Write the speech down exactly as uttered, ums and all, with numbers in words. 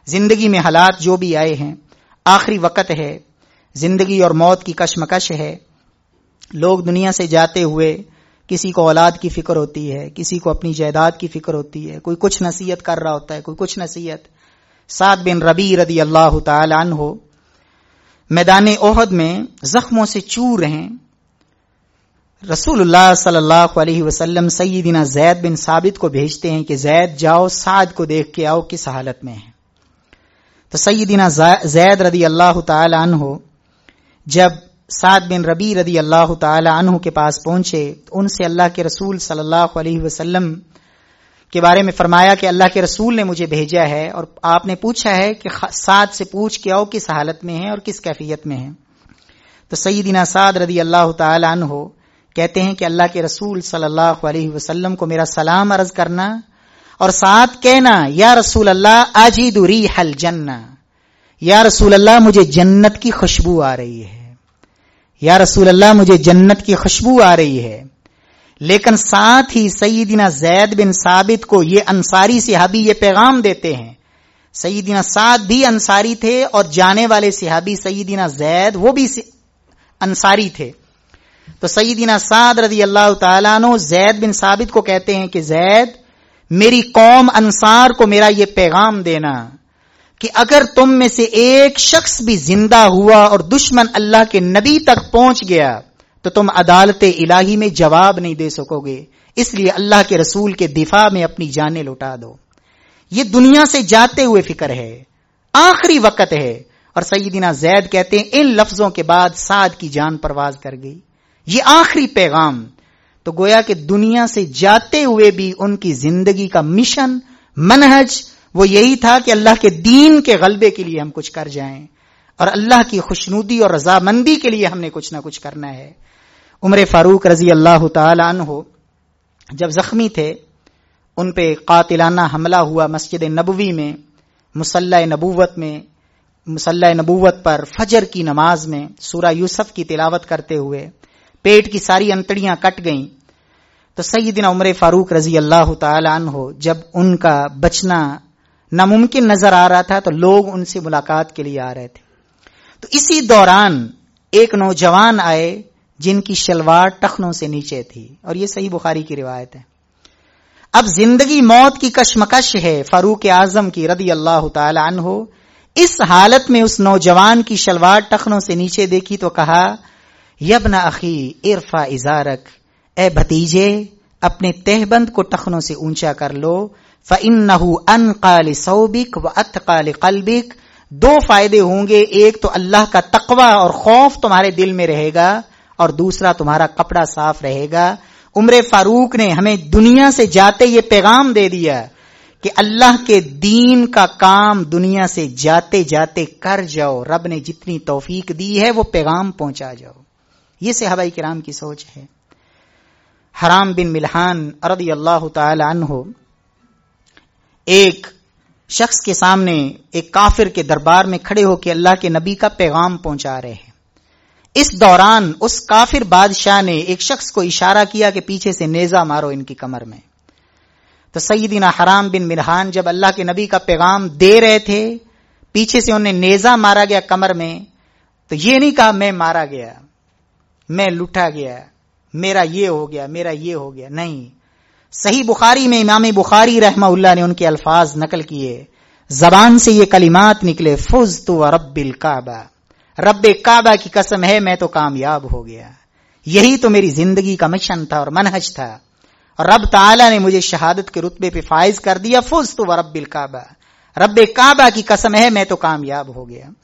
زندگی میں حالات جو بھی آئے ہیں، آخری وقت ہے، زندگی اور موت کی کشمکش ہے. لوگ دنیا سے جاتے ہوئے کسی کو اولاد کی فکر ہوتی ہے، کسی کو اپنی جائیداد کی فکر ہوتی ہے، کوئی کچھ نصیحت کر رہا ہوتا ہے، کوئی کچھ نصیحت. سعد بن ربیع رضی اللہ تعالی عنہ میدان احد میں زخموں سے چور ہیں. رسول اللہ صلی اللہ علیہ وسلم سیدنا زید بن ثابت کو بھیجتے ہیں کہ زید جاؤ سعد کو دیکھ کے آؤ کس حالت میں ہے. تو سیدنا زید رضی اللہ تعالی عنہ جب سعد بن ربیع رضی اللہ تعالی عنہ کے پاس پہنچے تو ان سے اللہ کے رسول صلی اللہ علیہ وسلم کے بارے میں فرمایا کہ اللہ کے رسول نے مجھے بھیجا ہے اور آپ نے پوچھا ہے کہ سعد سے پوچھ کے آؤ کس حالت میں ہے اور کس کیفیت میں ہے. تو سیدنا سعد رضی اللہ تعالی عنہ کہتے ہیں کہ اللہ کے رسول صلی اللہ علیہ وسلم کو میرا سلام عرض کرنا اور ساتھ کہنا یا رسول اللہ اجد ریح الجنہ، یا رسول اللہ مجھے جنت کی خوشبو آ رہی ہے، یا رسول اللہ مجھے جنت کی خوشبو آ رہی ہے. لیکن ساتھ ہی سیدنا زید بن ثابت کو یہ انصاری صحابی یہ پیغام دیتے ہیں. سیدنا سعد بھی انصاری تھے اور جانے والے صحابی سیدنا زید وہ بھی انصاری تھے. تو سیدنا سعد رضی اللہ تعالیٰ عنہ زید بن ثابت کو کہتے ہیں کہ زید میری قوم انصار کو میرا یہ پیغام دینا کہ اگر تم میں سے ایک شخص بھی زندہ ہوا اور دشمن اللہ کے نبی تک پہنچ گیا تو تم عدالت الہی میں جواب نہیں دے سکو گے، اس لیے اللہ کے رسول کے دفاع میں اپنی جانیں لٹا دو. یہ دنیا سے جاتے ہوئے فکر ہے، آخری وقت ہے. اور سیدنا زید کہتے ہیں ان لفظوں کے بعد سعد کی جان پرواز کر گئی. یہ آخری پیغام. تو گویا کہ دنیا سے جاتے ہوئے بھی ان کی زندگی کا مشن، منہج وہ یہی تھا کہ اللہ کے دین کے غلبے کے لیے ہم کچھ کر جائیں اور اللہ کی خوشنودی اور رضامندی کے لیے ہم نے کچھ نہ کچھ کرنا ہے. عمر فاروق رضی اللہ تعالی عنہ جب زخمی تھے، ان پہ قاتلانہ حملہ ہوا مسجد نبوی میں، مصلی نبوت میں، مصلی نبوت پر فجر کی نماز میں سورہ یوسف کی تلاوت کرتے ہوئے پیٹ کی ساری انتڑیاں کٹ گئیں. تو سیدنا عمر فاروق رضی اللہ تعالی عنہ جب ان کا بچنا ناممکن نظر آ رہا تھا تو لوگ ان سے ملاقات کے لیے آ رہے تھے. تو اسی دوران ایک نوجوان آئے جن کی شلوار ٹخنوں سے نیچے تھی، اور یہ صحیح بخاری کی روایت ہے. اب زندگی موت کی کشمکش ہے فاروق اعظم کی رضی اللہ تعالی عنہ. اس حالت میں اس نوجوان کی شلوار ٹخنوں سے نیچے دیکھی تو کہا یبن اخی ارفع ازارک، اے بھتیجے اپنے تہبند کو ٹخنوں سے اونچا کر لو. فَإِنَّهُ أَنْقَى لِثَوْبِكَ وَأَتْقَى لِقَلْبِكَ. دو فائدے ہوں گے، ایک تو اللہ کا تقوی اور خوف تمہارے دل میں رہے گا اور دوسرا تمہارا کپڑا صاف رہے گا. عمر فاروق نے ہمیں دنیا سے جاتے یہ پیغام دے دیا کہ اللہ کے دین کا کام دنیا سے جاتے جاتے کر جاؤ. رب نے جتنی توفیق دی ہے وہ پیغام پہنچا جاؤ. یہ صحابہ کرام کی سوچ ہے. حرام بن ملحان رضی اللہ تعالی عنہ ایک شخص کے سامنے ایک کافر کے دربار میں کھڑے ہو کے اللہ کے نبی کا پیغام پہنچا رہے ہیں. اس دوران اس کافر بادشاہ نے ایک شخص کو اشارہ کیا کہ پیچھے سے نیزہ مارو ان کی کمر میں. تو سیدنا حرام بن ملحان جب اللہ کے نبی کا پیغام دے رہے تھے، پیچھے سے انہیں نیزہ مارا گیا کمر میں، تو یہ نہیں کہا میں مارا گیا، میں لٹا گیا، میرا یہ ہو گیا، میرا یہ ہو گیا. نہیں، صحیح بخاری میں امام بخاری رحمہ اللہ نے ان کے الفاظ نقل کیے، زبان سے یہ کلمات نکلے، فزت ورب الکعبہ، رب کعبہ کی قسم ہے میں تو کامیاب ہو گیا. یہی تو میری زندگی کا مشن تھا اور منہج تھا، اور رب تعالی نے مجھے شہادت کے رتبے پہ فائز کر دیا. فزت ورب الکعبہ، رب کعبہ کی قسم ہے میں تو کامیاب ہو گیا.